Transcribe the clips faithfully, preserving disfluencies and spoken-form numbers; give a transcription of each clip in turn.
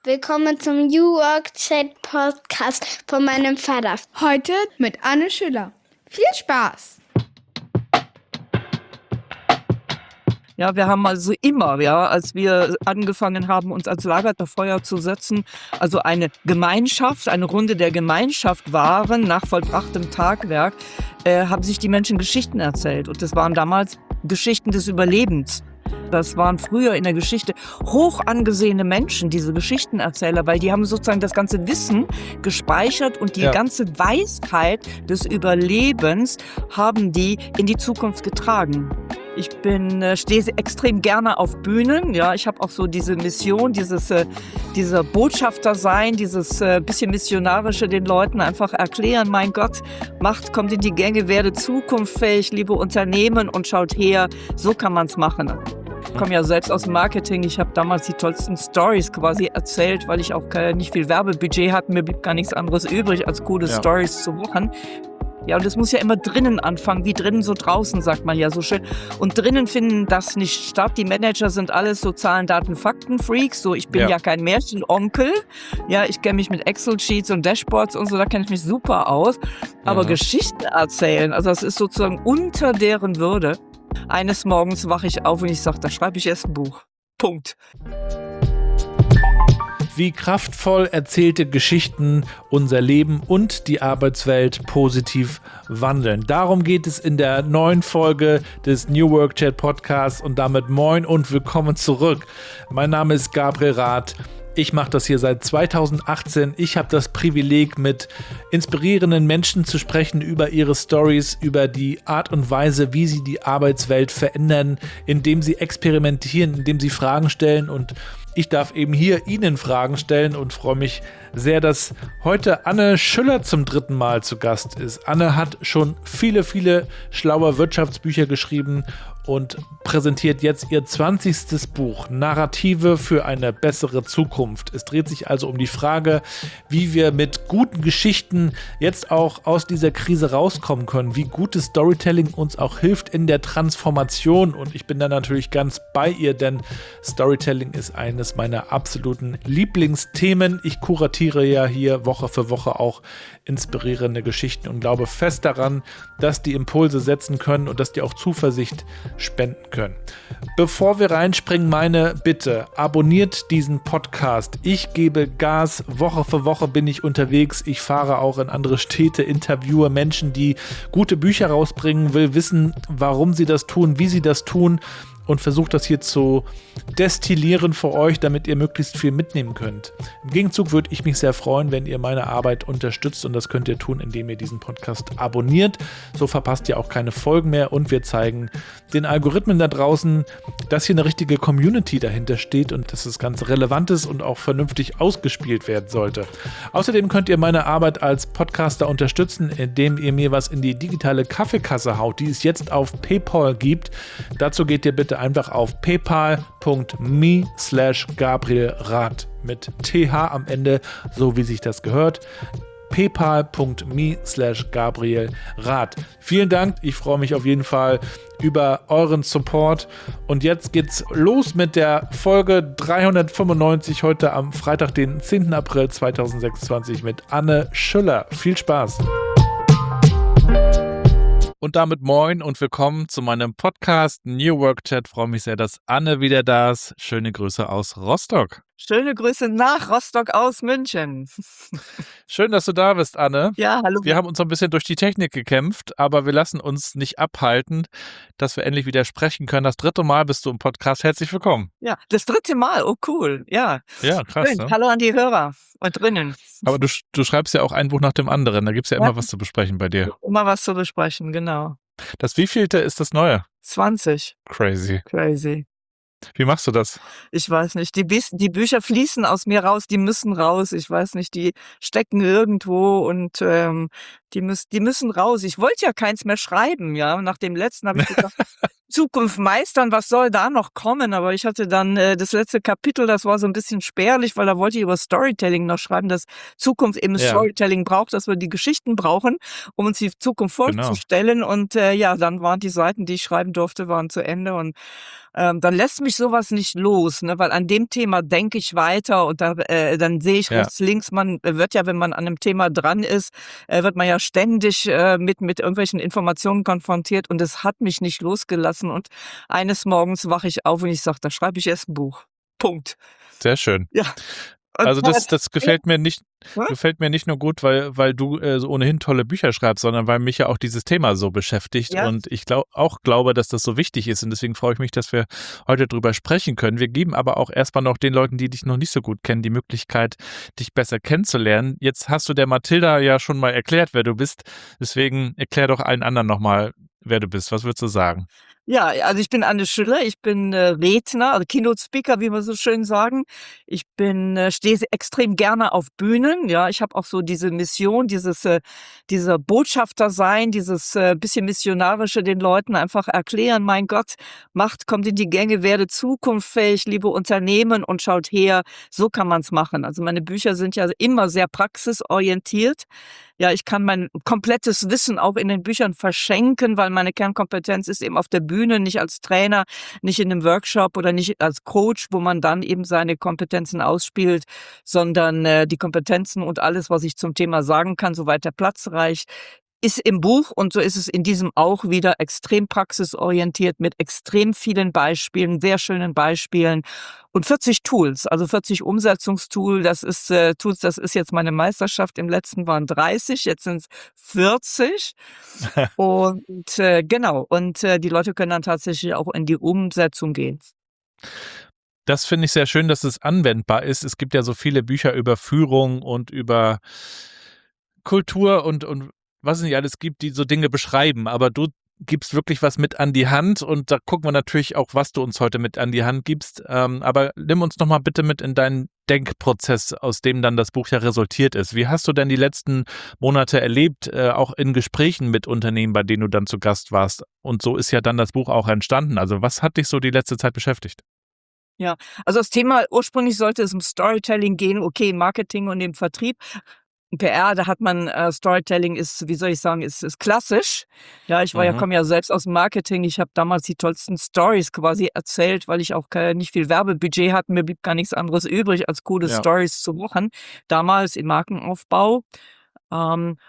Willkommen zum New Work Chat Podcast von meinem Vater. Heute mit Anne Schüller. Viel Spaß! Ja, wir haben also immer, ja, als wir angefangen haben, uns als Lagerfeuer zu setzen, also eine Gemeinschaft, eine Runde der Gemeinschaft waren, nach vollbrachtem Tagwerk, äh, haben sich die Menschen Geschichten erzählt. Und das waren damals Geschichten des Überlebens. Das waren früher in der Geschichte hoch angesehene Menschen, diese Geschichtenerzähler, weil die haben sozusagen das ganze Wissen gespeichert und die ja. ganze Weisheit des Überlebens haben die in die Zukunft getragen. Ich bin, äh, stehe extrem gerne auf Bühnen. Ja, ich habe auch so diese Mission, dieses, äh, dieser Botschafter sein, dieses äh, bisschen missionarische, den Leuten einfach erklären, mein Gott, Macht kommt in die Gänge, werde zukunftsfähig, liebe Unternehmen und schaut her, so kann man es machen. Ich komme ja selbst aus dem Marketing. Ich habe damals die tollsten Stories quasi erzählt, weil ich auch nicht viel Werbebudget hatte. Mir blieb gar nichts anderes übrig, als coole ja. Stories zu machen. Ja, und das muss ja immer drinnen anfangen, wie drinnen so draußen, sagt man ja so schön. Und drinnen finden das nicht statt. Die Manager sind alles so Zahlen, Daten, Fakten-Freaks. So, ich bin ja, ja kein Märchenonkel. Ja, ich kenne mich mit Excel-Sheets und Dashboards und so, da kenne ich mich super aus. Aber mhm. Geschichten erzählen, also das ist sozusagen unter deren Würde. Eines Morgens wache ich auf und ich sage, da schreibe ich erst ein Buch. Punkt. Wie kraftvoll erzählte Geschichten unser Leben und die Arbeitswelt positiv wandeln. Darum geht es in der neuen Folge des New Work Chat Podcasts und damit moin und willkommen zurück. Mein Name ist Gabriel Rath. Ich mache das hier seit zweitausendachtzehn. Ich habe das Privileg, mit inspirierenden Menschen zu sprechen über ihre Stories, über die Art und Weise, wie sie die Arbeitswelt verändern, indem sie experimentieren, indem sie Fragen stellen. Und ich darf eben hier Ihnen Fragen stellen und freue mich sehr, dass heute Anne Schüller zum dritten Mal zu Gast ist. Anne hat schon viele, viele schlaue Wirtschaftsbücher geschrieben und präsentiert jetzt ihr zwanzigstes Buch, Narrative für eine bessere Zukunft. Es dreht sich also um die Frage, wie wir mit guten Geschichten jetzt auch aus dieser Krise rauskommen können, wie gutes Storytelling uns auch hilft in der Transformation. Und ich bin da natürlich ganz bei ihr, denn Storytelling ist eines meiner absoluten Lieblingsthemen. Ich kuratiere ja hier Woche für Woche auch inspirierende Geschichten und glaube fest daran, dass die Impulse setzen können und dass die auch Zuversicht spenden können. Bevor wir reinspringen, meine Bitte, abonniert diesen Podcast. Ich gebe Gas, Woche für Woche bin ich unterwegs. Ich fahre auch in andere Städte, interviewe Menschen, die gute Bücher rausbringen, will wissen, warum sie das tun, wie sie das tun und versuche das hier zu destillieren für euch, damit ihr möglichst viel mitnehmen könnt. Im Gegenzug würde ich mich sehr freuen, wenn ihr meine Arbeit unterstützt und das könnt ihr tun, indem ihr diesen Podcast abonniert. So verpasst ihr auch keine Folgen mehr und wir zeigen den Algorithmen da draußen, dass hier eine richtige Community dahinter steht und dass das Ganze relevant ist und auch vernünftig ausgespielt werden sollte. Außerdem könnt ihr meine Arbeit als Podcaster unterstützen, indem ihr mir was in die digitale Kaffeekasse haut, die es jetzt auf PayPal gibt. Dazu geht ihr bitte einfach auf paypal.me slash Gabriel Rath mit T H am Ende, so wie sich das gehört. paypal.me slash Gabriel Rath. Vielen Dank, ich freue mich auf jeden Fall über euren Support und jetzt geht's los mit der Folge dreihundertfünfundneunzig heute am Freitag, den zehnten April zweitausendsechsundzwanzig mit Anne Schüller. Viel Spaß! Und damit moin und willkommen zu meinem Podcast New Work Chat. Ich freue mich sehr, dass Anne wieder da ist. Schöne Grüße aus Rostock. Schöne Grüße nach Rostock aus München. Schön, dass du da bist, Anne. Ja, hallo. Wir haben uns so ein bisschen durch die Technik gekämpft, aber wir lassen uns nicht abhalten, dass wir endlich wieder sprechen können. Das dritte Mal bist du im Podcast. Herzlich willkommen. Ja, das dritte Mal. Oh, cool. Ja, ja krass. Schön. Ne? Hallo an die Hörer und drinnen. Aber du, du schreibst ja auch ein Buch nach dem anderen. Da gibt es ja, ja immer was zu besprechen bei dir. Immer was zu besprechen, genau. Das wievielte ist das neue? zwanzig. Crazy. Crazy. Wie machst du das? Ich weiß nicht. Die, Bis- die Bücher fließen aus mir raus, die müssen raus. Ich weiß nicht, die stecken irgendwo und ähm, Die, müssen, die müssen raus. Ich wollte ja keins mehr schreiben, ja. Nach dem letzten habe ich gedacht, Zukunft meistern, was soll da noch kommen? Aber ich hatte dann äh, das letzte Kapitel, das war so ein bisschen spärlich, weil da wollte ich über Storytelling noch schreiben, dass Zukunft eben Ja. Storytelling braucht, dass wir die Geschichten brauchen, um uns die Zukunft Genau. vorzustellen. Und äh, ja, dann waren die Seiten, die ich schreiben durfte, waren zu Ende. Und ähm, dann lässt mich sowas nicht los, ne? Weil an dem Thema denke ich weiter und da, äh, dann sehe ich Ja. rechts, links. Man wird ja, wenn man an einem Thema dran ist, äh, wird man ja ständig äh, mit, mit irgendwelchen Informationen konfrontiert und es hat mich nicht losgelassen. Und eines Morgens wache ich auf und ich sage, da schreibe ich erst ein Buch. Punkt. Sehr schön. Ja. Und Also das, das gefällt mir nicht, Hm? gefällt mir nicht nur gut, weil, weil du äh, so ohnehin tolle Bücher schreibst, sondern weil mich ja auch dieses Thema so beschäftigt Ja. und ich glaub, auch glaube, dass das so wichtig ist und deswegen freue ich mich, dass wir heute drüber sprechen können. Wir geben aber auch erstmal noch den Leuten, die dich noch nicht so gut kennen, die Möglichkeit, dich besser kennenzulernen. Jetzt hast du der Mathilda ja schon mal erklärt, wer du bist, deswegen erklär doch allen anderen nochmal, wer du bist. Was würdest du sagen? Ja, also ich bin Anne Schüller, ich bin äh, Redner, also Keynote Speaker, wie wir so schön sagen. Ich bin äh, stehe extrem gerne auf Bühnen, ja, ich habe auch so diese Mission, dieses äh, dieser Botschafter sein, dieses äh, bisschen missionarische den Leuten einfach erklären, mein Gott, Macht kommt in die Gänge, werde zukunftsfähig, liebe Unternehmen und schaut her, so kann man's machen. Also meine Bücher sind ja immer sehr praxisorientiert. Ja, ich kann mein komplettes Wissen auch in den Büchern verschenken, weil meine Kernkompetenz ist eben auf der Bühne, nicht als Trainer, nicht in einem Workshop oder nicht als Coach, wo man dann eben seine Kompetenzen ausspielt, sondern äh, die Kompetenzen und alles, was ich zum Thema sagen kann, soweit der Platz reicht, ist im Buch und so ist es in diesem auch wieder extrem praxisorientiert mit extrem vielen Beispielen, sehr schönen Beispielen und vierzig Tools, also vierzig Umsetzungstools, das ist äh, Tools, das ist jetzt meine Meisterschaft, im letzten waren dreißig, jetzt sind es vierzig und äh, genau, und äh, die Leute können dann tatsächlich auch in die Umsetzung gehen. Das finde ich sehr schön, dass es anwendbar ist. Es gibt ja so viele Bücher über Führung und über Kultur und, und was es nicht alles gibt, die so Dinge beschreiben, aber du gibst wirklich was mit an die Hand und da gucken wir natürlich auch, was du uns heute mit an die Hand gibst, ähm, aber nimm uns noch mal bitte mit in deinen Denkprozess, aus dem dann das Buch ja resultiert ist. Wie hast du denn die letzten Monate erlebt, äh, auch in Gesprächen mit Unternehmen, bei denen du dann zu Gast warst? Und so ist ja dann das Buch auch entstanden. Also was hat dich so die letzte Zeit beschäftigt? Ja, also das Thema, ursprünglich sollte es um Storytelling gehen, okay, Marketing und im Vertrieb. P R, da hat man äh, Storytelling ist, wie soll ich sagen, ist, ist klassisch. Ja, ich war ja Mhm. komme ja selbst aus dem Marketing. Ich habe damals die tollsten Stories quasi erzählt, weil ich auch ke- nicht viel Werbebudget hatte. Mir blieb gar nichts anderes übrig, als coole Ja. Stories zu machen. Damals im Markenaufbau. Ähm,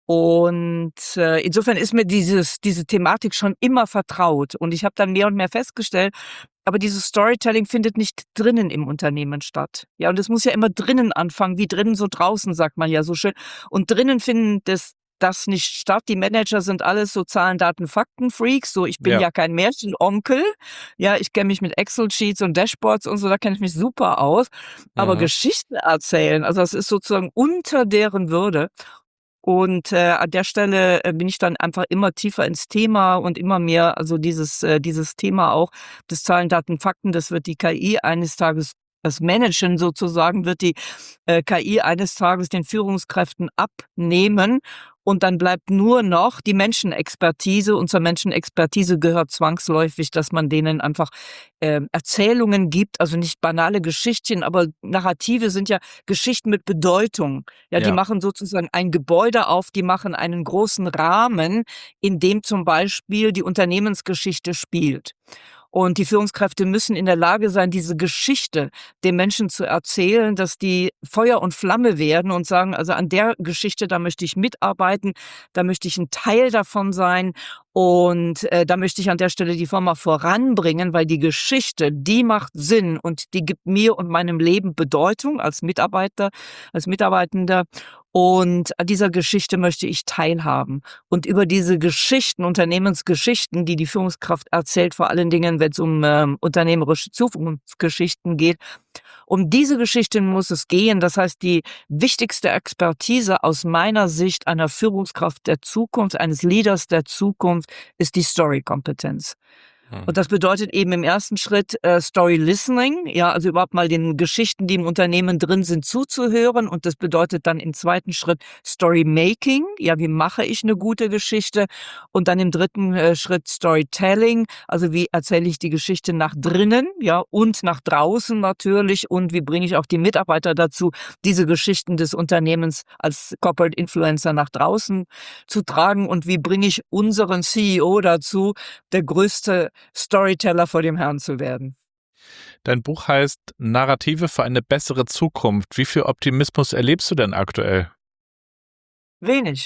und äh, insofern ist mir dieses diese Thematik schon immer vertraut. Und ich habe dann mehr und mehr festgestellt, aber dieses Storytelling findet nicht drinnen im Unternehmen statt. Ja, und es muss ja immer drinnen anfangen, wie drinnen so draußen, sagt man ja so schön. Und drinnen findet das, das nicht statt. Die Manager sind alles so Zahlen, Daten, Fakten Freaks. So, ich bin Ja. ja kein Märchenonkel. Ja, ich kenne mich mit Excel-Sheets und Dashboards und so, da kenne ich mich super aus. Aber Mhm. Geschichten erzählen, also das ist sozusagen unter deren Würde. Und äh, an der Stelle äh, bin ich dann einfach immer tiefer ins Thema und immer mehr, also dieses äh, dieses Thema auch des Zahlen, Daten, Fakten, das wird die K I eines Tages, das Managen sozusagen, wird die äh, K I eines Tages den Führungskräften abnehmen. Und dann bleibt nur noch die Menschenexpertise. Und zur Menschenexpertise gehört zwangsläufig, dass man denen einfach äh, Erzählungen gibt, also nicht banale Geschichtchen, aber Narrative sind ja Geschichten mit Bedeutung. Ja, die Ja. machen sozusagen ein Gebäude auf, die machen einen großen Rahmen, in dem zum Beispiel die Unternehmensgeschichte spielt. Und die Führungskräfte müssen in der Lage sein, diese Geschichte den Menschen zu erzählen, dass die Feuer und Flamme werden und sagen, also an der Geschichte, da möchte ich mitarbeiten, da möchte ich ein Teil davon sein und äh, da möchte ich an der Stelle die Firma voranbringen, weil die Geschichte, die macht Sinn und die gibt mir und meinem Leben Bedeutung als Mitarbeiter, als Mitarbeitender. Und an dieser Geschichte möchte ich teilhaben. Und über diese Geschichten, Unternehmensgeschichten, die die Führungskraft erzählt, vor allen Dingen, wenn es um ähm, unternehmerische Zukunftsgeschichten geht, um diese Geschichten muss es gehen. Das heißt, die wichtigste Expertise aus meiner Sicht einer Führungskraft der Zukunft, eines Leaders der Zukunft, ist die Story-Kompetenz. Und das bedeutet eben im ersten Schritt äh, Story Listening, ja, also überhaupt mal den Geschichten, die im Unternehmen drin sind, zuzuhören. Und das bedeutet dann im zweiten Schritt Story Making, ja, wie mache ich eine gute Geschichte? Und dann im dritten äh, Schritt Storytelling, also wie erzähle ich die Geschichte nach drinnen, ja, und nach draußen natürlich. Und wie bringe ich auch die Mitarbeiter dazu, diese Geschichten des Unternehmens als Corporate Influencer nach draußen zu tragen? Und wie bringe ich unseren C E O dazu, der größte Storyteller vor dem Herrn zu werden? Dein Buch heißt Narrative für eine bessere Zukunft. Wie viel Optimismus erlebst du denn aktuell? Wenig.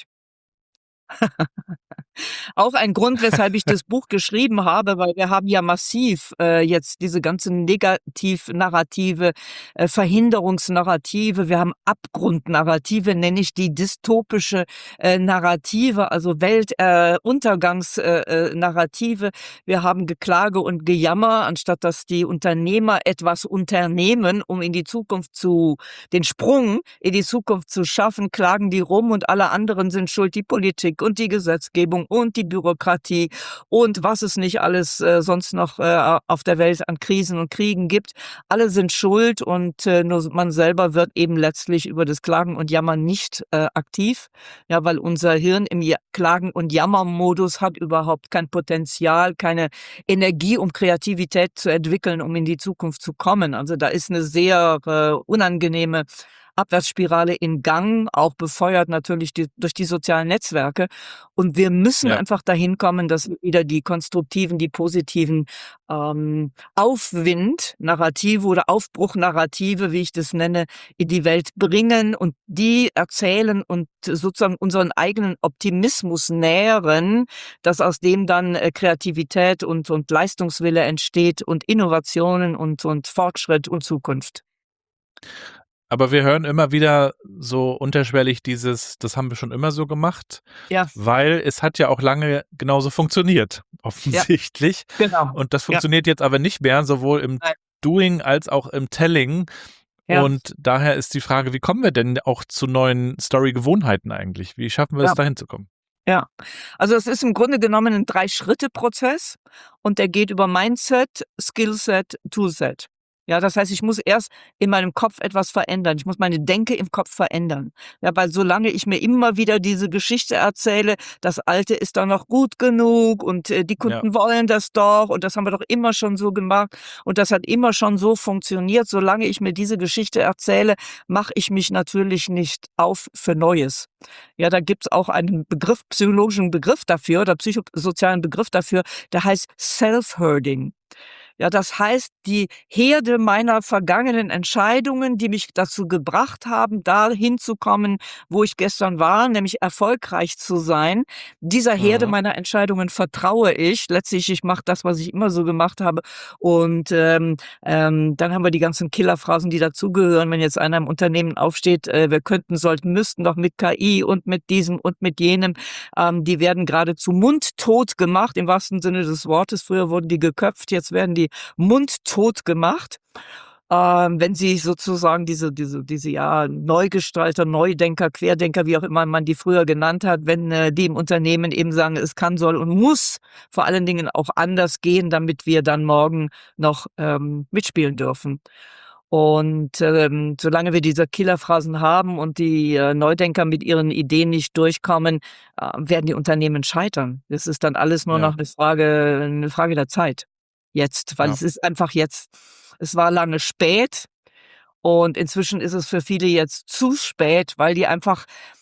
Auch ein Grund, weshalb ich das Buch geschrieben habe, weil wir haben ja massiv äh, jetzt diese ganzen Negativ-Narrative, äh, Verhinderungsnarrative, wir haben Abgrundnarrative, nenne ich die dystopische äh, Narrative, also Weltuntergangsnarrative. Äh, äh, Narrative. Wir haben Geklage und Gejammer, anstatt dass die Unternehmer etwas unternehmen, um in die Zukunft zu, den Sprung in die Zukunft zu schaffen, klagen die rum und alle anderen sind schuld, die Politik und die Gesetzgebung und die Bürokratie und was es nicht alles äh, sonst noch äh, auf der Welt an Krisen und Kriegen gibt. Alle sind schuld und äh, nur man selber wird eben letztlich über das Klagen und Jammern nicht äh, aktiv, ja, weil unser Hirn im Ja- Klagen- und Jammermodus hat überhaupt kein Potenzial, keine Energie, um Kreativität zu entwickeln, um in die Zukunft zu kommen. Also da ist eine sehr äh, unangenehme Abwärtsspirale in Gang, auch befeuert natürlich die, durch die sozialen Netzwerke. Und wir müssen Ja. einfach dahin kommen, dass wir wieder die konstruktiven, die positiven ähm, Aufwind-Narrative oder Aufbruch-Narrative, wie ich das nenne, in die Welt bringen und die erzählen und sozusagen unseren eigenen Optimismus nähren, dass aus dem dann äh, Kreativität und, und Leistungswille entsteht und Innovationen und, und Fortschritt und Zukunft. Aber wir hören immer wieder so unterschwellig dieses, das haben wir schon immer so gemacht, Ja, weil es hat ja auch lange genauso funktioniert, offensichtlich. genau. Und das Ja. funktioniert jetzt aber nicht mehr, sowohl im Nein. Doing als auch im Telling. Ja. Und daher ist die Frage, wie kommen wir denn auch zu neuen Story-Gewohnheiten eigentlich? Wie schaffen wir es, Ja. dahin zu kommen? Ja, also es ist im Grunde genommen ein Drei-Schritte-Prozess und der geht über Mindset, Skillset, Toolset. Ja, das heißt, ich muss erst in meinem Kopf etwas verändern. Ich muss meine Denke im Kopf verändern. Ja, weil solange ich mir immer wieder diese Geschichte erzähle, das Alte ist doch noch gut genug und äh, die Kunden wollen das doch und das haben wir doch immer schon so gemacht und das hat immer schon so funktioniert. Solange ich mir diese Geschichte erzähle, mache ich mich natürlich nicht auf für Neues. Ja, da gibt's auch einen Begriff, psychologischen Begriff dafür oder psychosozialen Begriff dafür, der heißt Self-Herding. Ja, das heißt, die Herde meiner vergangenen Entscheidungen, die mich dazu gebracht haben, dahin zu kommen, wo ich gestern war, nämlich erfolgreich zu sein. Dieser Herde Mhm. meiner Entscheidungen vertraue ich. Letztlich, ich mache das, was ich immer so gemacht habe. Und ähm, ähm, dann haben wir die ganzen Killerphrasen, die dazugehören. Wenn jetzt einer im Unternehmen aufsteht, äh, wir könnten, sollten, müssten doch mit K I und mit diesem und mit jenem, ähm, die werden geradezu mundtot gemacht, im wahrsten Sinne des Wortes. Früher wurden die geköpft, jetzt werden die mundtot gemacht. Ähm, wenn sie sozusagen diese, diese, diese, ja, Neugestalter, Neudenker, Querdenker, wie auch immer man die früher genannt hat, wenn äh, die im Unternehmen eben sagen, es kann, soll und muss vor allen Dingen auch anders gehen, damit wir dann morgen noch ähm, mitspielen dürfen. Und ähm, solange wir diese Killerphrasen haben und die äh, Neudenker mit ihren Ideen nicht durchkommen, äh, werden die Unternehmen scheitern. Das ist dann alles nur Ja. noch eine Frage, eine Frage der Zeit. Jetzt, weil Ja. es ist einfach jetzt, es war lange spät und inzwischen ist es für viele jetzt zu spät, weil die einfach,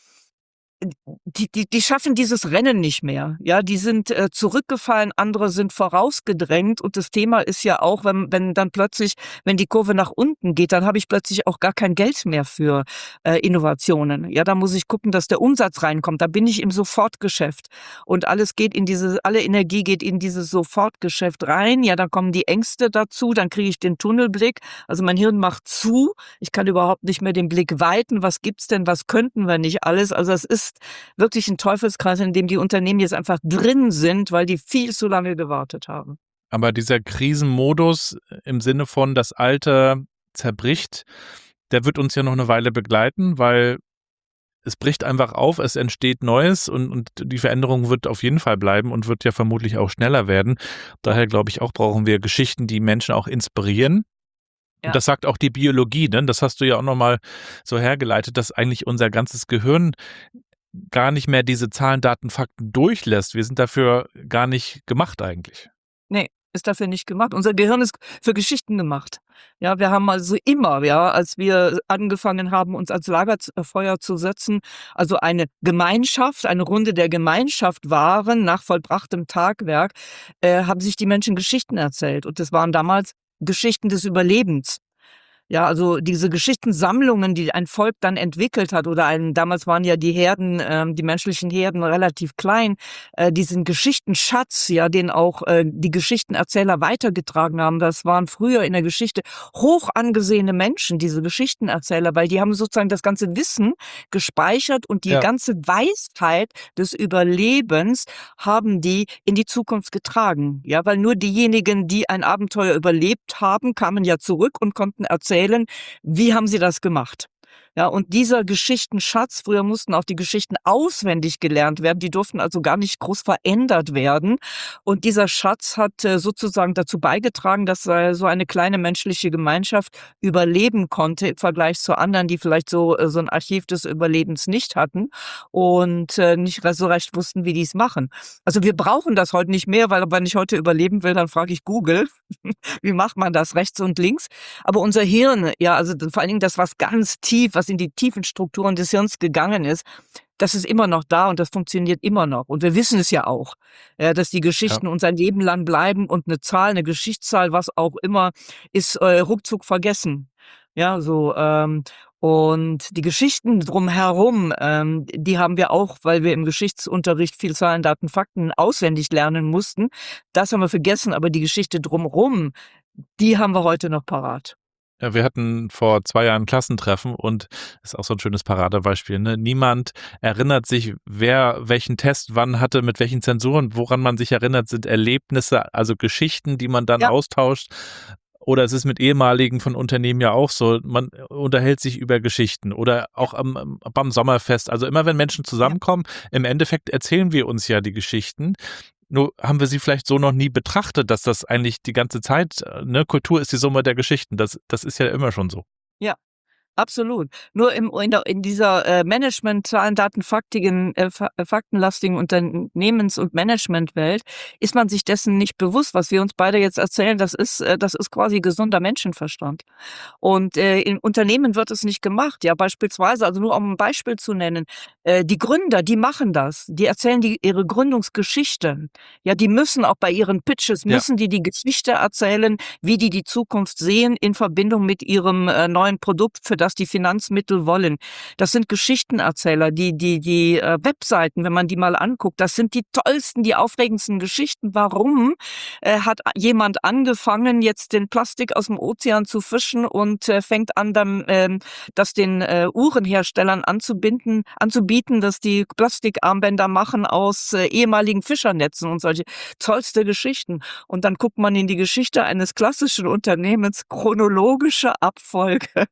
die, die, die schaffen dieses Rennen nicht mehr. Ja, die sind äh, zurückgefallen, andere sind vorausgedrängt und das Thema ist ja auch, wenn, wenn dann plötzlich, wenn die Kurve nach unten geht, dann habe ich plötzlich auch gar kein Geld mehr für äh, Innovationen. Ja, da muss ich gucken, dass der Umsatz reinkommt. Da bin ich im Sofortgeschäft und alles geht in diese, alle Energie geht in dieses Sofortgeschäft rein. Ja, dann kommen die Ängste dazu, dann kriege ich den Tunnelblick. Also mein Hirn macht zu. Ich kann überhaupt nicht mehr den Blick weiten. Was gibt's denn? Was könnten wir nicht alles? Also es ist wirklich ein Teufelskreis, in dem die Unternehmen jetzt einfach drin sind, weil die viel zu lange gewartet haben. Aber dieser Krisenmodus im Sinne von das Alte zerbricht, der wird uns ja noch eine Weile begleiten, weil es bricht einfach auf, es entsteht Neues und, und die Veränderung wird auf jeden Fall bleiben und wird ja vermutlich auch schneller werden. Daher glaube ich auch, brauchen wir Geschichten, die Menschen auch inspirieren. Ja. Und das sagt auch die Biologie, ne? Das hast du ja auch nochmal so hergeleitet, dass eigentlich unser ganzes Gehirn gar nicht mehr diese Zahlen, Daten, Fakten durchlässt. Wir sind dafür gar nicht gemacht eigentlich. Nee, ist dafür nicht gemacht. Unser Gehirn ist für Geschichten gemacht. Ja, wir haben also immer, ja, als wir angefangen haben, uns ans Lagerfeuer zu setzen, also eine Gemeinschaft, eine Runde der Gemeinschaft waren, nach vollbrachtem Tagwerk, äh, haben sich die Menschen Geschichten erzählt. Und das waren damals Geschichten des Überlebens. Ja, also diese Geschichtensammlungen, die ein Volk dann entwickelt hat, oder ein, damals waren ja die Herden, ähm, die menschlichen Herden relativ klein, äh, diesen Geschichtenschatz, ja, den auch äh, die Geschichtenerzähler weitergetragen haben. Das waren früher in der Geschichte hoch angesehene Menschen, diese Geschichtenerzähler, weil die haben sozusagen das ganze Wissen gespeichert und die Ja. ganze Weisheit des Überlebens haben die in die Zukunft getragen. Ja, weil nur diejenigen, die ein Abenteuer überlebt haben, kamen ja zurück und konnten erzählen, wie haben sie das gemacht. Ja, und dieser Geschichtenschatz, früher mussten auch die Geschichten auswendig gelernt werden, die durften also gar nicht groß verändert werden. Und dieser Schatz hat äh, sozusagen dazu beigetragen, dass äh, so eine kleine menschliche Gemeinschaft überleben konnte im Vergleich zu anderen, die vielleicht so, äh, so ein Archiv des Überlebens nicht hatten und äh, nicht so recht wussten, wie die es machen. Also wir brauchen das heute nicht mehr, weil wenn ich heute überleben will, dann frage ich Google, wie macht man das rechts und links. Aber unser Hirn, ja, also vor allen Dingen das, was ganz tief, was in die tiefen Strukturen des Hirns gegangen ist, das ist immer noch da und das funktioniert immer noch. Und wir wissen es ja auch, ja, dass die Geschichten Ja. unser Leben lang bleiben und eine Zahl, eine Geschichtszahl, was auch immer, ist äh, ruckzuck vergessen. Ja, so, ähm, und die Geschichten drumherum, ähm, die haben wir auch, weil wir im Geschichtsunterricht viel Zahlen, Daten, Fakten auswendig lernen mussten. Das haben wir vergessen, aber die Geschichte drumherum, die haben wir heute noch parat. Ja, wir hatten vor zwei Jahren ein Klassentreffen und das ist auch so ein schönes Paradebeispiel. Ne? Niemand erinnert sich, wer welchen Test wann hatte, mit welchen Zensuren. Woran man sich erinnert, sind Erlebnisse, also Geschichten, die man dann Ja. austauscht. Oder es ist mit ehemaligen von Unternehmen ja auch so, man unterhält sich über Geschichten oder auch am, am- beim Sommerfest. Also immer wenn Menschen zusammenkommen, im Endeffekt erzählen wir uns ja die Geschichten. Nur haben wir sie vielleicht so noch nie betrachtet, dass das eigentlich die ganze Zeit, äh, ne, Kultur ist die Summe der Geschichten. Das, das ist ja immer schon so. Ja. Absolut. Nur im, in, der, in dieser äh, Management, Zahlen, Daten, faktigen, äh, fa- äh, faktenlastigen Unternehmens- und Managementwelt ist man sich dessen nicht bewusst. Was wir uns beide jetzt erzählen, das ist, äh, das ist quasi gesunder Menschenverstand. Und äh, in Unternehmen wird es nicht gemacht. Ja, beispielsweise, also nur um ein Beispiel zu nennen, äh, die Gründer, die machen das. Die erzählen die, ihre Gründungsgeschichte. Ja, die müssen auch bei ihren Pitches, Ja. müssen die die Geschichte erzählen, wie die die Zukunft sehen in Verbindung mit ihrem äh, neuen Produkt, für das die Finanzmittel wollen. Das sind Geschichtenerzähler, die die die äh, Webseiten, wenn man die mal anguckt, das sind die tollsten, die aufregendsten Geschichten. Warum äh, hat jemand angefangen, jetzt den Plastik aus dem Ozean zu fischen und äh, fängt an, dann ähm, das den äh, Uhrenherstellern anzubinden, anzubieten, dass die Plastikarmbänder machen aus äh, ehemaligen Fischernetzen und solche tollste Geschichten. Und dann guckt man in die Geschichte eines klassischen Unternehmens, chronologische Abfolge,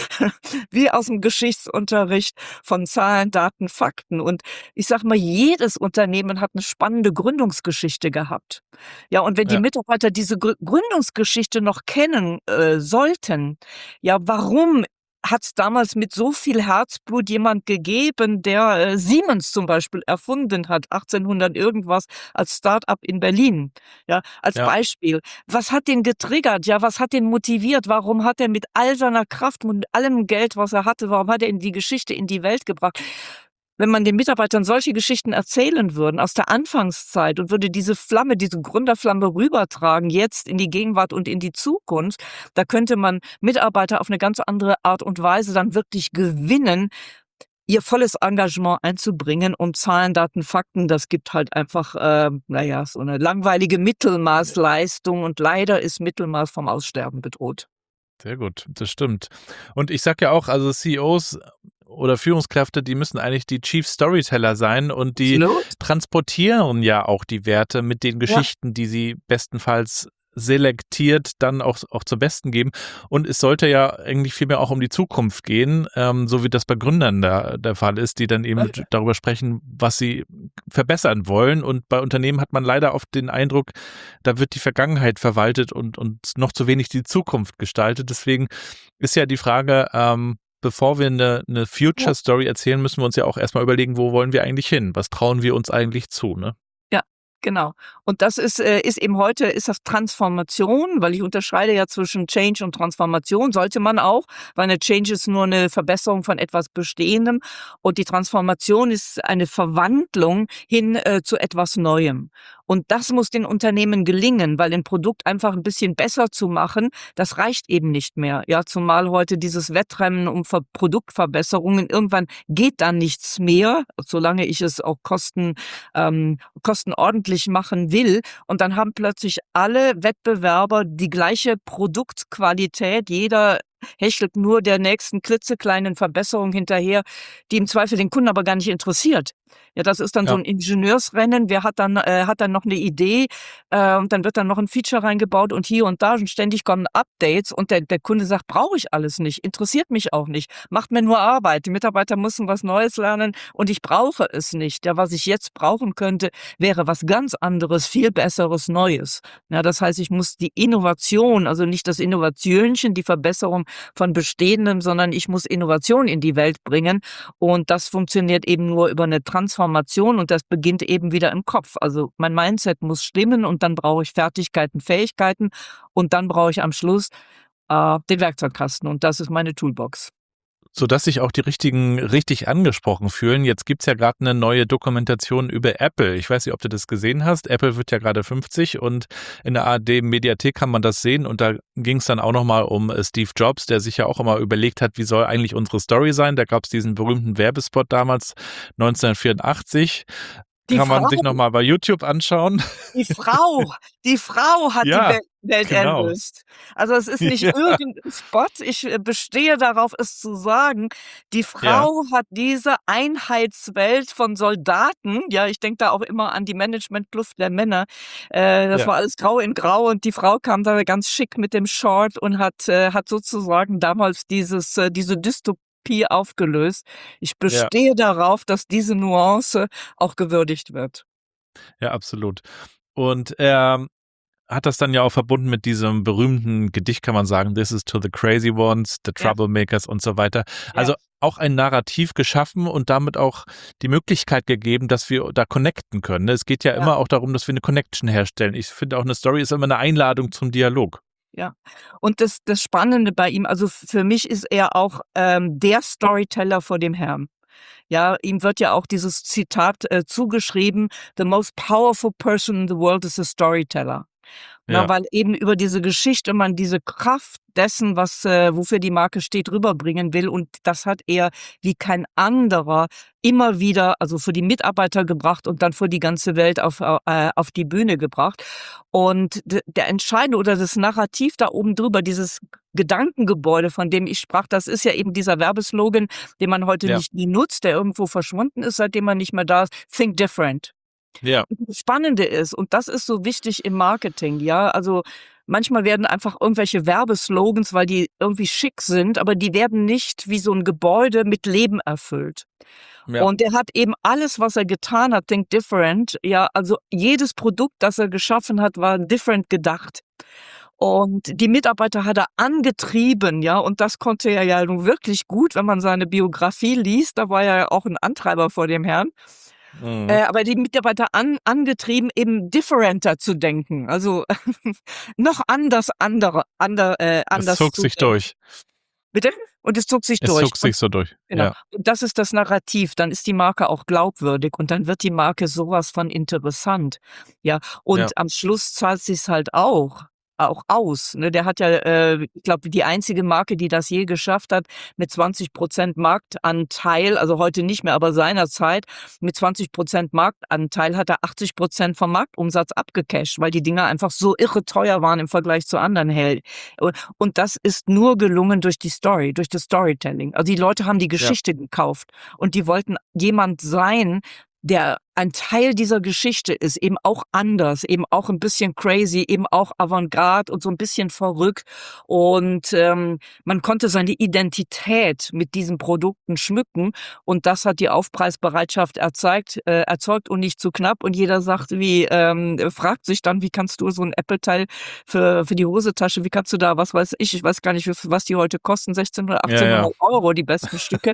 wie aus dem Geschichtsunterricht von Zahlen, Daten, Fakten. Und ich sag mal, jedes Unternehmen hat eine spannende Gründungsgeschichte gehabt. Ja, und wenn die Ja. Mitarbeiter diese Grü- Gründungsgeschichte noch kennen äh, sollten, ja, warum hat es damals mit so viel Herzblut jemand gegeben, der äh, Siemens zum Beispiel erfunden hat, achtzehnhundert irgendwas, als Start-up in Berlin. Ja, als Ja. Beispiel. Was hat den getriggert? Ja, was hat den motiviert? Warum hat er mit all seiner Kraft und allem Geld, was er hatte, warum hat er in die Geschichte in die Welt gebracht? Wenn man den Mitarbeitern solche Geschichten erzählen würden aus der Anfangszeit und würde diese Flamme, diese Gründerflamme rübertragen, jetzt in die Gegenwart und in die Zukunft, da könnte man Mitarbeiter auf eine ganz andere Art und Weise dann wirklich gewinnen, ihr volles Engagement einzubringen, und Zahlen, Daten, Fakten, das gibt halt einfach, äh, naja, so eine langweilige Mittelmaßleistung, und leider ist Mittelmaß vom Aussterben bedroht. Sehr gut, das stimmt. Und ich sag ja auch, also C E Os oder Führungskräfte, die müssen eigentlich die Chief Storyteller sein und die Absolut. transportieren ja auch die Werte mit den Ja. Geschichten, die sie bestenfalls selektiert dann auch, auch zum Besten geben. Und es sollte ja eigentlich vielmehr auch um die Zukunft gehen, ähm, so wie das bei Gründern der, der Fall ist, die dann eben okay. darüber sprechen, was sie verbessern wollen. Und bei Unternehmen hat man leider oft den Eindruck, da wird die Vergangenheit verwaltet und, und noch zu wenig die Zukunft gestaltet. Deswegen ist ja die Frage, ähm, bevor wir eine, eine Future Story erzählen, müssen wir uns ja auch erstmal überlegen, wo wollen wir eigentlich hin? Was trauen wir uns eigentlich zu, ne? Genau. Und das ist, äh, ist eben heute, ist das Transformation, weil ich unterscheide ja zwischen Change und Transformation, sollte man auch, weil eine Change ist nur eine Verbesserung von etwas Bestehendem und die Transformation ist eine Verwandlung hin äh, zu etwas Neuem. Und das muss den Unternehmen gelingen, weil ein Produkt einfach ein bisschen besser zu machen, das reicht eben nicht mehr. Ja, zumal heute dieses Wettrennen um Ver- Produktverbesserungen, irgendwann geht dann nichts mehr, solange ich es auch kosten, ähm, kostenordentlich machen will. Und dann haben plötzlich alle Wettbewerber die gleiche Produktqualität. Jeder hechelt nur der nächsten klitzekleinen Verbesserung hinterher, die im Zweifel den Kunden aber gar nicht interessiert. Ja, das ist dann ja. so ein Ingenieursrennen. Wer hat dann äh, hat dann noch eine Idee äh, und dann wird dann noch ein Feature reingebaut und hier und da und ständig kommen Updates und der, der Kunde sagt, brauche ich alles nicht, interessiert mich auch nicht, macht mir nur Arbeit. Die Mitarbeiter müssen was Neues lernen und ich brauche es nicht. Ja, was ich jetzt brauchen könnte, wäre was ganz anderes, viel Besseres, Neues. Ja, das heißt, ich muss die Innovation, also nicht das Innovationchen, die Verbesserung von Bestehendem, sondern ich muss Innovation in die Welt bringen und das funktioniert eben nur über eine Transformation und das beginnt eben wieder im Kopf. Also mein Mindset muss stimmen und dann brauche ich Fertigkeiten, Fähigkeiten und dann brauche ich am Schluss äh, den Werkzeugkasten und das ist meine Toolbox. Sodass sich auch die Richtigen richtig angesprochen fühlen. Jetzt gibt's ja gerade eine neue Dokumentation über Apple. Ich weiß nicht, ob du das gesehen hast. Apple wird ja gerade fünfzig und in der A R D-Mediathek kann man das sehen. Und da ging es dann auch nochmal um Steve Jobs, der sich ja auch immer überlegt hat, wie soll eigentlich unsere Story sein. Da gab es diesen berühmten Werbespot damals, neunzehnhundertvierundachtzig. Die Kann man Frau, sich nochmal bei YouTube anschauen. Die Frau, die Frau hat ja, die Welt, Welt genau. erlöst. Also es ist nicht ja. irgendein Spot. Ich bestehe darauf, es zu sagen. Die Frau ja. hat diese Einheitswelt von Soldaten. Ja, ich denke da auch immer an die Management-Kluft der Männer. Äh, das ja. war alles grau in grau und die Frau kam da ganz schick mit dem Short und hat, äh, hat sozusagen damals dieses, äh, diese Dystopie aufgelöst. Ich bestehe ja. darauf, dass diese Nuance auch gewürdigt wird. Ja, absolut. Und er hat das dann ja auch verbunden mit diesem berühmten Gedicht, kann man sagen, This is to the crazy ones, the troublemakers ja. und so weiter. Also ja. auch ein Narrativ geschaffen und damit auch die Möglichkeit gegeben, dass wir da connecten können. Es geht ja, ja. immer auch darum, dass wir eine Connection herstellen. Ich finde auch, eine Story ist immer eine Einladung zum Dialog. Ja, und das, das Spannende bei ihm, also für mich ist er auch ähm, der Storyteller vor dem Herrn. Ja, ihm wird ja auch dieses Zitat äh, zugeschrieben, the most powerful person in the world is a storyteller. Ja. Na, weil eben über diese Geschichte man diese Kraft dessen, was äh, wofür die Marke steht, rüberbringen will. Und das hat er wie kein anderer immer wieder, also für die Mitarbeiter gebracht und dann für die ganze Welt auf, äh, auf die Bühne gebracht. Und d- der Entscheidende oder das Narrativ da oben drüber, dieses Gedankengebäude, von dem ich sprach, das ist ja eben dieser Werbeslogan, den man heute ja. nicht mehr nutzt, der irgendwo verschwunden ist, seitdem man nicht mehr da ist. Think different. Ja. Das Spannende ist, und das ist so wichtig im Marketing, ja, also manchmal werden einfach irgendwelche Werbeslogans, weil die irgendwie schick sind, aber die werden nicht wie so ein Gebäude mit Leben erfüllt. Ja. Und er hat eben alles, was er getan hat, Think Different, ja, also jedes Produkt, das er geschaffen hat, war different gedacht. Und die Mitarbeiter hat er angetrieben, ja, und das konnte er ja nun wirklich gut, wenn man seine Biografie liest, da war er ja auch ein Antreiber vor dem Herrn. Mhm. Äh, aber die Mitarbeiter an, angetrieben, eben differenter zu denken, also noch anders, andere, ander, äh, anders. Es zog sich durch. Bitte? Und es zog sich es durch. Es zog sich so durch. Genau. Ja. Und das ist das Narrativ. Dann ist die Marke auch glaubwürdig und dann wird die Marke sowas von interessant. Ja. Und ja. am Schluss zahlt sich's halt auch. auch aus. Ne? Der hat ja, äh, ich glaube, die einzige Marke, die das je geschafft hat, mit zwanzig Prozent Marktanteil, also heute nicht mehr, aber seinerzeit, mit zwanzig Prozent Marktanteil hat er achtzig Prozent vom Marktumsatz abgecasht, weil die Dinger einfach so irre teuer waren im Vergleich zu anderen Hell. Und, und das ist nur gelungen durch die Story, durch das Storytelling. Also die Leute haben die Geschichte ja. gekauft und die wollten jemand sein, der ein Teil dieser Geschichte ist, eben auch anders, eben auch ein bisschen crazy, eben auch Avantgarde und so ein bisschen verrückt. Und ähm, man konnte seine Identität mit diesen Produkten schmücken. Und das hat die Aufpreisbereitschaft erzeugt, äh, erzeugt und nicht zu knapp. Und jeder sagt, wie ähm, fragt sich dann, wie kannst du so ein Apple-Teil für für die Hosentasche, wie kannst du da, was weiß ich, ich weiß gar nicht, was die heute kosten, sechzehnhundert, Ja, ja. achtzehnhundert Euro, die besten Stücke.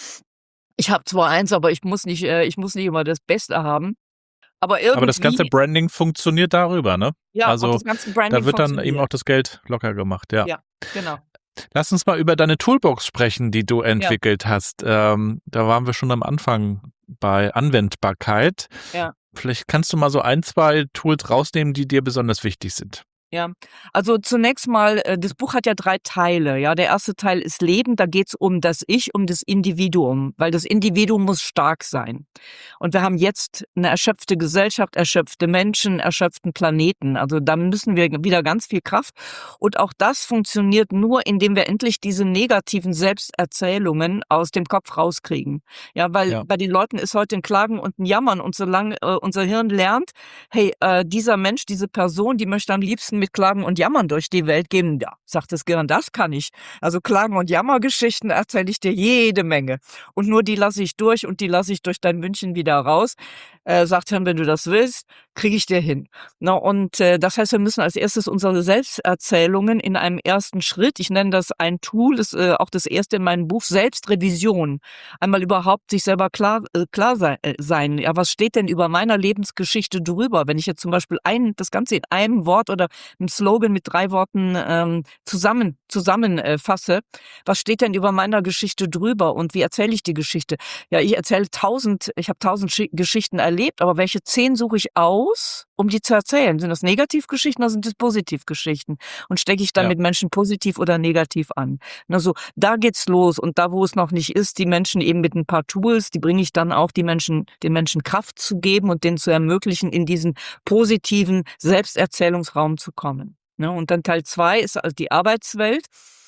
Ich habe zwar eins, aber ich muss nicht, äh, ich muss nicht immer das Beste haben. Aber Aber das ganze irgendwie, Branding funktioniert darüber, ne? ja, und Also das ganze Branding da wird dann eben funktioniert. auch das Geld locker gemacht, ja. Ja, genau. Lass uns mal über deine Toolbox sprechen, die du Ja, entwickelt hast. Ähm, da waren wir schon am Anfang bei Anwendbarkeit. ja. Vielleicht kannst du mal so ein, zwei Tools rausnehmen, die dir besonders wichtig sind. Ja, also zunächst mal, äh, das Buch hat ja drei Teile. Ja, der erste Teil ist Leben, da geht's um das Ich, um das Individuum, weil das Individuum muss stark sein. Und wir haben jetzt eine erschöpfte Gesellschaft, erschöpfte Menschen, erschöpften Planeten. Also da müssen wir wieder ganz viel Kraft. Und auch das funktioniert nur, indem wir endlich diese negativen Selbsterzählungen aus dem Kopf rauskriegen. Ja, weil Ja. bei den Leuten ist heute ein Klagen und ein Jammern. Und solange äh, unser Hirn lernt, hey, äh, dieser Mensch, diese Person, die möchte am liebsten mit Klagen und Jammern durch die Welt gehen. Ja, sagt das Gehirn, das kann ich. Also Klagen- und Jammergeschichten erzähle ich dir jede Menge. Und nur die lasse ich durch und die lasse ich durch dein München wieder raus. Äh, sagt Hirn, wenn du das willst, kriege ich dir hin. Na, und äh, das heißt, wir müssen als erstes unsere Selbsterzählungen in einem ersten Schritt, ich nenne das ein Tool, das äh, auch das erste in meinem Buch, Selbstrevision. Einmal überhaupt sich selber klar, äh, klar sein, äh, sein. Ja, was steht denn über meiner Lebensgeschichte drüber? Wenn ich jetzt zum Beispiel ein, das Ganze in einem Wort oder einem Slogan mit drei Worten ähm, zusammen zusammenfasse, äh, fasse, was steht denn über meiner Geschichte drüber und wie erzähle ich die Geschichte? Ja, ich erzähle tausend, ich habe tausend Schi- Geschichten erlebt, aber welche zehn suche ich aus, um die zu erzählen? Sind das Negativgeschichten oder sind das Positivgeschichten? Und stecke ich dann Ja. mit Menschen positiv oder negativ an? Na so, da geht's los und da, wo es noch nicht ist, die Menschen eben mit ein paar Tools, die bringe ich dann auch, die Menschen, den Menschen Kraft zu geben und denen zu ermöglichen, in diesen positiven Selbsterzählungsraum zu kommen. Ne? Und dann Teil zwei ist also die Arbeitswelt.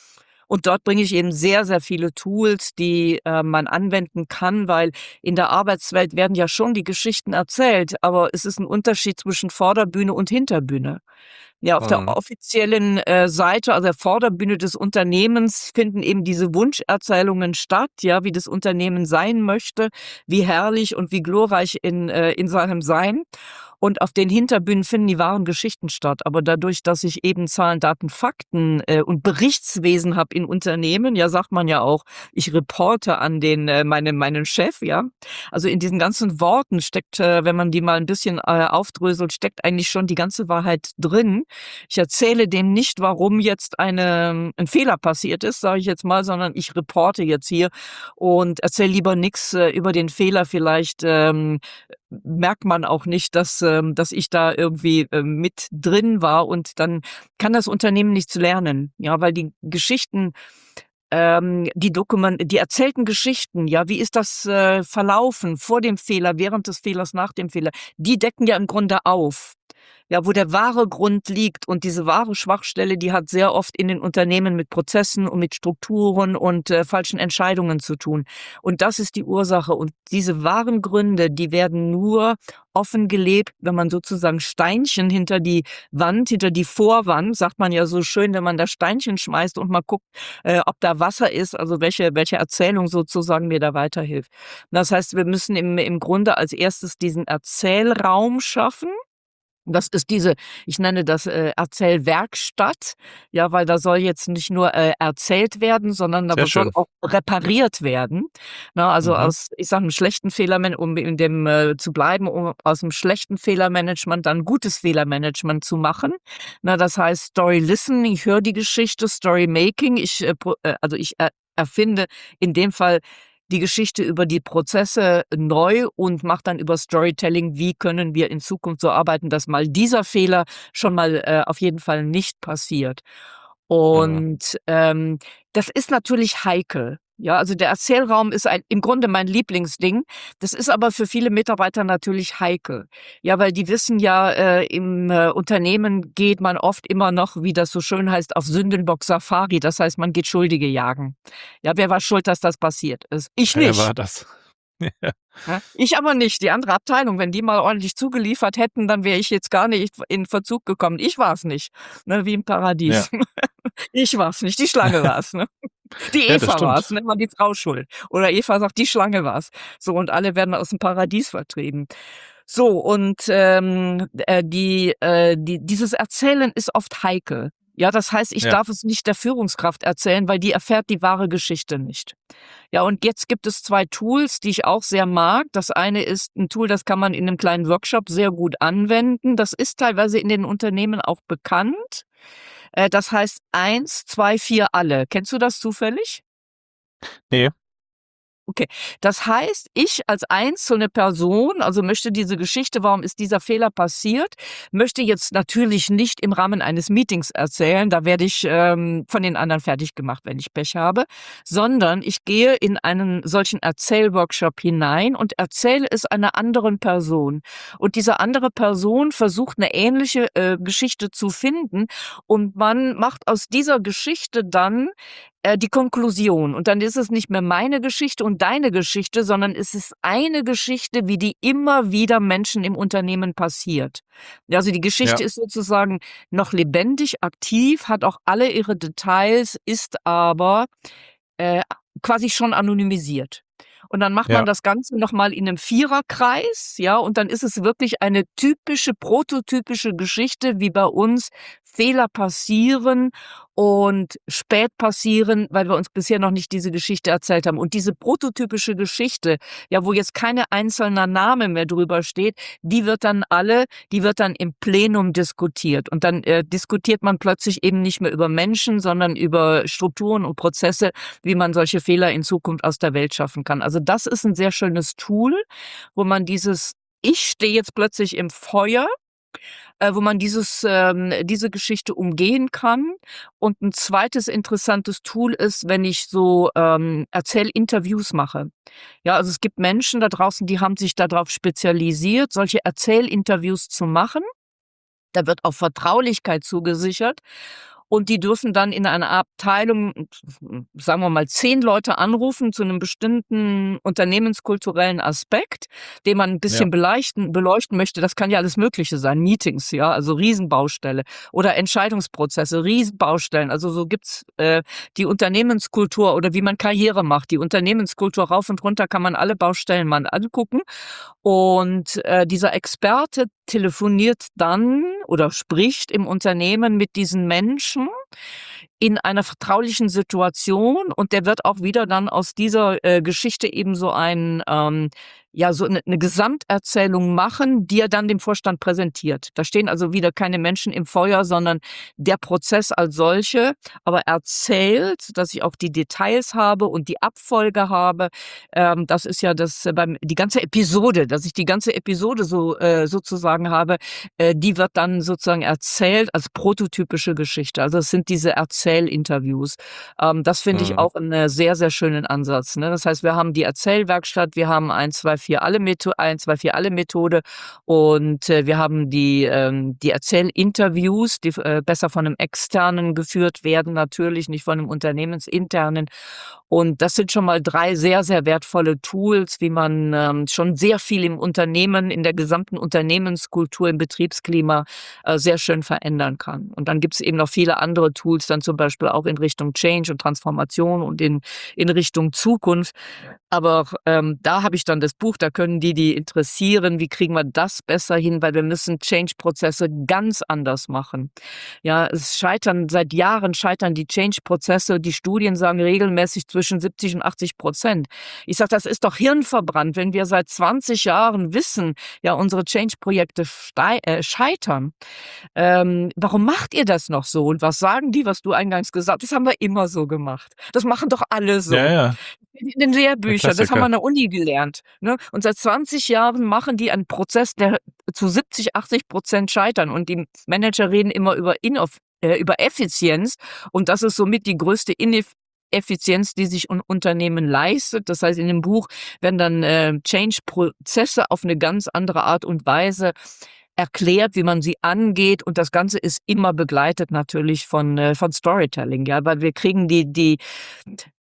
Und dort bringe ich eben sehr, sehr viele Tools, die äh, man anwenden kann, weil in der Arbeitswelt werden ja schon die Geschichten erzählt, aber es ist ein Unterschied zwischen Vorderbühne und Hinterbühne. Ja, auf der Mhm. offiziellen äh, Seite, also der Vorderbühne des Unternehmens, finden eben diese Wunscherzählungen statt, ja, wie das Unternehmen sein möchte, wie herrlich und wie glorreich in, äh, in seinem Sein. Und auf den Hinterbühnen finden die wahren Geschichten statt. Aber dadurch, dass ich eben Zahlen, Daten, Fakten äh, und Berichtswesen habe in Unternehmen, ja, sagt man ja auch, ich reporte an den äh, meinen meinen Chef, ja. Also in diesen ganzen Worten steckt, äh, wenn man die mal ein bisschen äh, aufdröselt, steckt eigentlich schon die ganze Wahrheit drin. Ich erzähle dem nicht, warum jetzt eine, ein Fehler passiert ist, sage ich jetzt mal, sondern ich reporte jetzt hier und erzähle lieber nichts äh, über den Fehler. Vielleicht ähm, merkt man auch nicht, dass, ähm, dass ich da irgendwie ähm, mit drin war und dann kann das Unternehmen nichts lernen. Ja, weil die Geschichten, ähm, die Dokument, die erzählten Geschichten, ja, wie ist das äh, verlaufen vor dem Fehler, während des Fehlers, nach dem Fehler, die decken ja im Grunde auf. Ja, wo der wahre Grund liegt und diese wahre Schwachstelle, die hat sehr oft in den Unternehmen mit Prozessen und mit Strukturen und äh, falschen Entscheidungen zu tun. Und das ist die Ursache. Und diese wahren Gründe, die werden nur offen gelebt, wenn man sozusagen Steinchen hinter die Wand, hinter die Vorwand, sagt man ja so schön, wenn man da Steinchen schmeißt und mal guckt, äh, ob da Wasser ist, also welche, welche Erzählung sozusagen mir da weiterhilft. Das heißt, wir müssen im, im Grunde als erstes diesen Erzählraum schaffen. Das ist diese, ich nenne das äh, Erzählwerkstatt, ja, weil da soll jetzt nicht nur äh, erzählt werden, sondern da Sehr soll schön. auch repariert werden. Na, also Mhm. aus, ich sage, einem schlechten Fehlermanagement, um in dem äh, zu bleiben, um aus dem schlechten Fehlermanagement dann gutes Fehlermanagement zu machen. Na, das heißt Story Listen, ich höre die Geschichte, Story Making, ich, äh, pro- äh, also ich äh, erfinde in dem Fall die Geschichte über die Prozesse neu und macht dann über Storytelling, wie können wir in Zukunft so arbeiten, dass mal dieser Fehler schon mal äh, auf jeden Fall nicht passiert. Mhm. Und ähm, das ist natürlich heikel. Ja, also der Erzählraum ist ein, im Grunde mein Lieblingsding. Das ist aber für viele Mitarbeiter natürlich heikel. Ja, weil die wissen ja, äh, im äh, Unternehmen geht man oft immer noch, wie das so schön heißt, auf Sündenbock Safari. Das heißt, man geht Schuldige jagen. Ja, wer war schuld, dass das passiert ist? Ich Wer nicht. war das? Ja. Ja, ich aber nicht, die andere Abteilung. Wenn die mal ordentlich zugeliefert hätten, dann wäre ich jetzt gar nicht in Verzug gekommen. Ich war es nicht, ne, wie im Paradies. Ja. Ich war es nicht, die Schlange war es. Ne? Die Ja, das Eva war es, stimmt. ne? War die Frau schuld. Oder Eva sagt, die Schlange war es. So, und alle werden aus dem Paradies vertrieben. So, und ähm, äh, die, äh, die, dieses Erzählen ist oft heikel. Ja, das heißt, ich Ja. darf es nicht der Führungskraft erzählen, weil die erfährt die wahre Geschichte nicht. Ja, und jetzt gibt es zwei Tools, die ich auch sehr mag. Das eine ist ein Tool, das kann man in einem kleinen Workshop sehr gut anwenden. Das ist teilweise in den Unternehmen auch bekannt. Äh, Das heißt eins, zwei, vier, alle. Kennst du das zufällig? Nee. Okay, das heißt, ich als einzelne Person, also möchte diese Geschichte, warum ist dieser Fehler passiert, möchte jetzt natürlich nicht im Rahmen eines Meetings erzählen, da werde ich ähm, von den anderen fertig gemacht, wenn ich Pech habe, sondern ich gehe in einen solchen Erzählworkshop hinein und erzähle es einer anderen Person. Und diese andere Person versucht eine ähnliche äh, Geschichte zu finden und man macht aus dieser Geschichte dann äh, die Konklusion. Und dann ist es nicht mehr meine Geschichte und deine Geschichte, sondern es ist eine Geschichte, wie die immer wieder Menschen im Unternehmen passiert. Ja, also die Geschichte Ja. ist sozusagen noch lebendig, aktiv, hat auch alle ihre Details, ist aber äh, quasi schon anonymisiert. Und dann macht Ja. man das Ganze nochmal in einem Viererkreis, ja, und dann ist es wirklich eine typische, prototypische Geschichte, wie bei uns Fehler passieren und spät passieren, weil wir uns bisher noch nicht diese Geschichte erzählt haben. Und diese prototypische Geschichte, ja, wo jetzt keine einzelner Name mehr drüber steht, die wird dann alle, die wird dann im Plenum diskutiert. Und dann äh, diskutiert man plötzlich eben nicht mehr über Menschen, sondern über Strukturen und Prozesse, wie man solche Fehler in Zukunft aus der Welt schaffen kann. Also das ist ein sehr schönes Tool, wo man dieses Ich stehe jetzt plötzlich im Feuer, äh, wo man dieses, ähm, diese Geschichte umgehen kann. Und ein zweites interessantes Tool ist, wenn ich so ähm, Erzählinterviews mache. Ja, also es gibt Menschen da draußen, die haben sich darauf spezialisiert, solche Erzählinterviews zu machen. Da wird auch Vertraulichkeit zugesichert. Und die dürfen dann in einer Abteilung, sagen wir mal, zehn Leute anrufen zu einem bestimmten unternehmenskulturellen Aspekt, den man ein bisschen Ja. beleuchten, beleuchten möchte. Das kann ja alles Mögliche sein. Meetings, ja, also Riesenbaustelle. Oder Entscheidungsprozesse, Riesenbaustellen. Also so gibt's äh, die Unternehmenskultur oder wie man Karriere macht. Die Unternehmenskultur rauf und runter kann man alle Baustellen mal angucken. Und äh, dieser Experte telefoniert dann oder spricht im Unternehmen mit diesen Menschen in einer vertraulichen Situation und der wird auch wieder dann aus dieser äh, Geschichte eben so ein ähm, ja so eine, eine Gesamterzählung machen, die er dann dem Vorstand präsentiert. Da stehen also wieder keine Menschen im Feuer, sondern der Prozess als solche, aber erzählt, dass ich auch die Details habe und die Abfolge habe. Ähm, das ist ja das äh, beim die ganze Episode, dass ich die ganze Episode so äh, sozusagen habe, äh, die wird dann sozusagen erzählt als prototypische Geschichte. Also es sind diese Erzählinterviews. Ähm, das finde ich Mhm. auch einen sehr, sehr schönen Ansatz. Ne? Das heißt, wir haben die Erzählwerkstatt, wir haben eins, zwei, vier, alle Methode, eins, zwei, vier, alle Methode und äh, wir haben die, ähm, die Erzählinterviews, die äh, besser von einem Externen geführt werden, natürlich nicht von einem Unternehmensinternen. Und das sind schon mal drei sehr, sehr wertvolle Tools, wie man ähm, schon sehr viel im Unternehmen, in der gesamten Unternehmenskultur, im Betriebsklima äh, sehr schön verändern kann. Und dann gibt es eben noch viele andere Tools, dann zum Beispiel auch in Richtung Change und Transformation und in, in Richtung Zukunft. Aber ähm, da habe ich dann das Buch, da können die, die interessieren, wie kriegen wir das besser hin, weil wir müssen Change-Prozesse ganz anders machen. Ja, es scheitern, seit Jahren scheitern die Change-Prozesse, die Studien sagen regelmäßig zwischen siebzig und achtzig Prozent. Ich sage, das ist doch hirnverbrannt, wenn wir seit zwanzig Jahren wissen, ja, unsere Change-Projekte stei- äh, scheitern. Ähm, warum macht ihr das noch so? Und was sagen die, was du eingangs gesagt hast? Das haben wir immer so gemacht. Das machen doch alle so. Ja, ja. In den Lehrbüchern, das haben wir Klassiker. an der Uni gelernt. Ne? Und seit zwanzig Jahren machen die einen Prozess, der zu siebzig, achtzig Prozent scheitern. Und die Manager reden immer über, Inoff äh, über Effizienz. Und das ist somit die größte Ineffizienz, die sich ein Unternehmen leistet. Das heißt, in dem Buch werden dann äh, Change-Prozesse auf eine ganz andere Art und Weise erklärt, wie man sie angeht, und das Ganze ist immer begleitet natürlich von äh, von Storytelling, ja, weil wir kriegen die die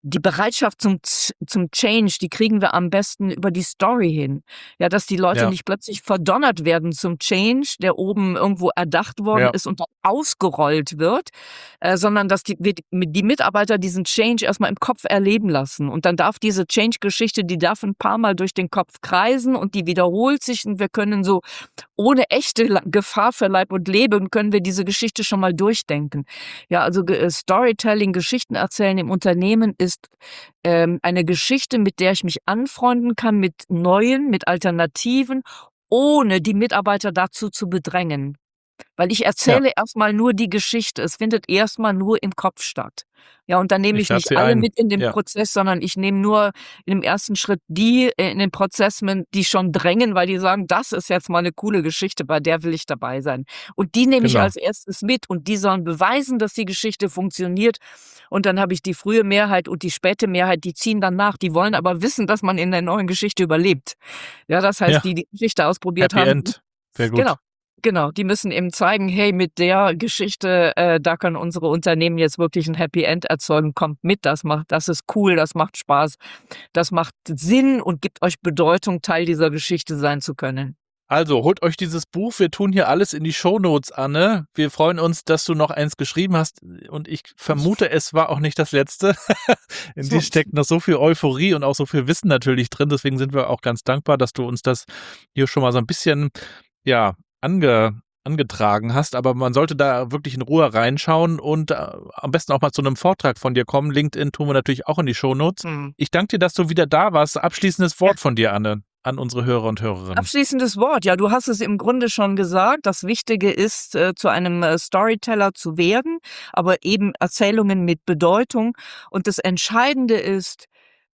die Bereitschaft zum, zum Change, die kriegen wir am besten über die Story hin. Ja, dass die Leute Ja. nicht plötzlich verdonnert werden zum Change, der oben irgendwo erdacht worden Ja. ist und dann ausgerollt wird, äh, sondern dass die, wir- die Mitarbeiter diesen Change erstmal im Kopf erleben lassen. Und dann darf diese Change-Geschichte, die darf ein paar Mal durch den Kopf kreisen und die wiederholt sich und wir können so ohne echte La- Gefahr für Leib und Leben, können wir diese Geschichte schon mal durchdenken. Ja, also Ge- äh, Storytelling, Geschichten erzählen im Unternehmen ist ähm, eine Geschichte, mit der ich mich anfreunden kann, mit neuen, mit Alternativen, ohne die Mitarbeiter dazu zu bedrängen. Weil ich erzähle erstmal nur die Geschichte. Es findet erstmal nur im Kopf statt. Ja, und dann nehme Ich ich lade nicht sie alle ein. mit in den Ja. Prozess, sondern ich nehme nur im ersten Schritt die äh, in den Prozess, mit, die schon drängen, weil die sagen, das ist jetzt mal eine coole Geschichte, bei der will ich dabei sein. Und die nehme ich Genau. als erstes mit und die sollen beweisen, dass die Geschichte funktioniert. Und dann habe ich die frühe Mehrheit und die späte Mehrheit, die ziehen dann nach. Die wollen aber wissen, dass man in der neuen Geschichte überlebt. Ja, das heißt, Ja. die die Geschichte ausprobiert Happy haben. End. Wäre gut. Genau. Genau, die müssen eben zeigen, hey, mit der Geschichte, äh, da können unsere Unternehmen jetzt wirklich ein Happy End erzeugen. Kommt mit, das macht, das ist cool, das macht Spaß, das macht Sinn und gibt euch Bedeutung, Teil dieser Geschichte sein zu können. Also, holt euch dieses Buch. Wir tun hier alles in die Shownotes, Anne. Wir freuen uns, dass du noch eins geschrieben hast. Und ich vermute, es war auch nicht das letzte. In So. dir steckt noch so viel Euphorie und auch so viel Wissen natürlich drin. Deswegen sind wir auch ganz dankbar, dass du uns das hier schon mal so ein bisschen, ja, ange, angetragen hast. Aber man sollte da wirklich in Ruhe reinschauen und äh, am besten auch mal zu einem Vortrag von dir kommen. LinkedIn tun wir natürlich auch in die Shownotes. Hm. Ich danke dir, dass du wieder da warst. Abschließendes Wort von dir, Anne, an unsere Hörer und Hörerinnen. Abschließendes Wort. Ja, du hast es im Grunde schon gesagt. Das Wichtige ist, äh, zu einem äh, Storyteller zu werden, aber eben Erzählungen mit Bedeutung. Und das Entscheidende ist,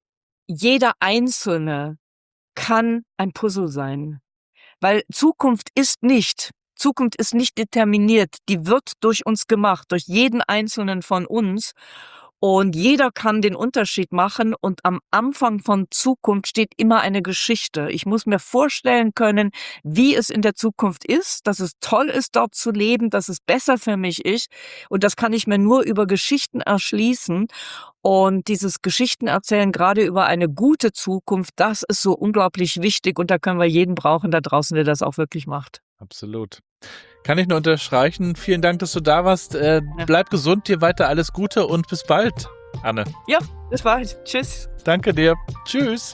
jeder Einzelne kann ein Puzzle sein. Weil Zukunft ist nicht, Zukunft ist nicht determiniert. Die wird durch uns gemacht, durch jeden Einzelnen von uns. Und jeder kann den Unterschied machen und am Anfang von Zukunft steht immer eine Geschichte. Ich muss mir vorstellen können, wie es in der Zukunft ist, dass es toll ist, dort zu leben, dass es besser für mich ist. Und das kann ich mir nur über Geschichten erschließen. Und dieses Geschichtenerzählen, gerade über eine gute Zukunft, das ist so unglaublich wichtig. Und da können wir jeden brauchen da draußen, der das auch wirklich macht. Absolut. Kann ich nur unterstreichen. Vielen Dank, dass du da warst. Äh, Ja. Bleib gesund, dir weiter alles Gute und bis bald, Anne. Ja, das war's. Tschüss. Danke dir. Tschüss.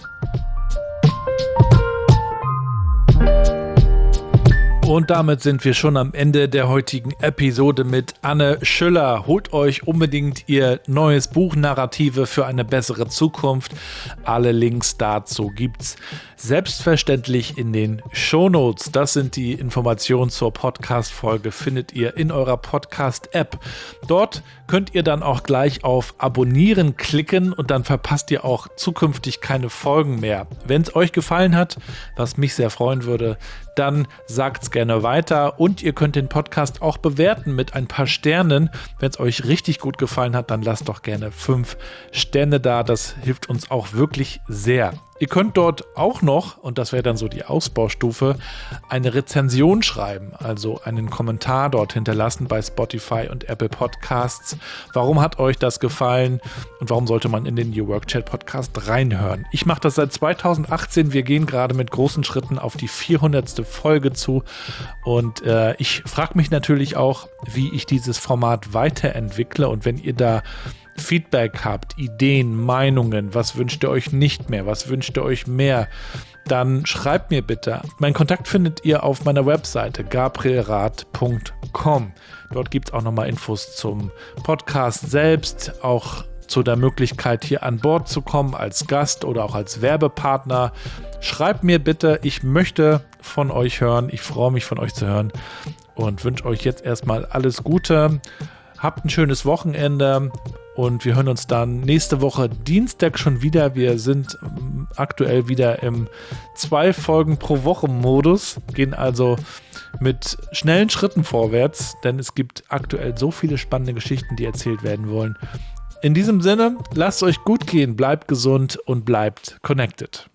Und damit sind wir schon am Ende der heutigen Episode mit Anne Schüller. Holt euch unbedingt ihr neues Buch Narrative für eine bessere Zukunft. Alle Links dazu gibt's selbstverständlich in den Shownotes. Das sind die Informationen zur Podcast-Folge, findet ihr in eurer Podcast-App. Dort könnt ihr dann auch gleich auf Abonnieren klicken und dann verpasst ihr auch zukünftig keine Folgen mehr. Wenn es euch gefallen hat, was mich sehr freuen würde, dann sagt's gerne weiter und ihr könnt den Podcast auch bewerten mit ein paar Sternen. Wenn es euch richtig gut gefallen hat, dann lasst doch gerne fünf Sterne da. Das hilft uns auch wirklich sehr. Ihr könnt dort auch noch, und das wäre dann so die Ausbaustufe, eine Rezension schreiben, also einen Kommentar dort hinterlassen bei Spotify und Apple Podcasts. Warum hat euch das gefallen und warum sollte man in den New Work Chat Podcast reinhören? Ich mache das seit zweitausendachtzehn. Wir gehen gerade mit großen Schritten auf die vierhundertste Folge zu und äh, ich frage mich natürlich auch, wie ich dieses Format weiterentwickle, und wenn ihr da Feedback habt, Ideen, Meinungen, was wünscht ihr euch nicht mehr, was wünscht ihr euch mehr, dann schreibt mir bitte. Meinen Kontakt findet ihr auf meiner Webseite gabrielrath punkt com. Dort gibt es auch nochmal Infos zum Podcast selbst, auch zu der Möglichkeit, hier an Bord zu kommen als Gast oder auch als Werbepartner. Schreibt mir bitte, ich möchte von euch hören, ich freue mich von euch zu hören und wünsche euch jetzt erstmal alles Gute. Habt ein schönes Wochenende. Und wir hören uns dann nächste Woche Dienstag schon wieder. Wir sind ähm, aktuell wieder im zwei Folgen pro Woche Modus, gehen also mit schnellen Schritten vorwärts, denn es gibt aktuell so viele spannende Geschichten, die erzählt werden wollen. In diesem Sinne, lasst es euch gut gehen, bleibt gesund und bleibt connected.